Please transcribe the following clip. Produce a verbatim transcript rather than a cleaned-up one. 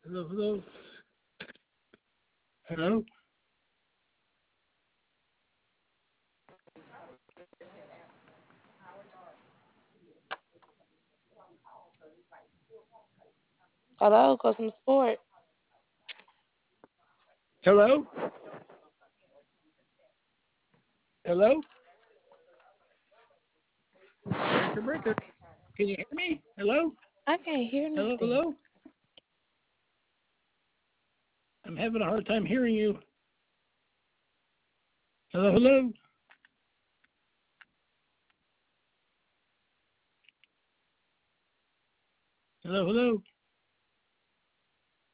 Hello, hello. Hello? Hello, Custom Sport. Hello? Hello? Breaker, breaker. Can you hear me? Hello? I can't hear Hello, nothing. hello? I'm having a hard time hearing you. Hello, hello? Hello, hello?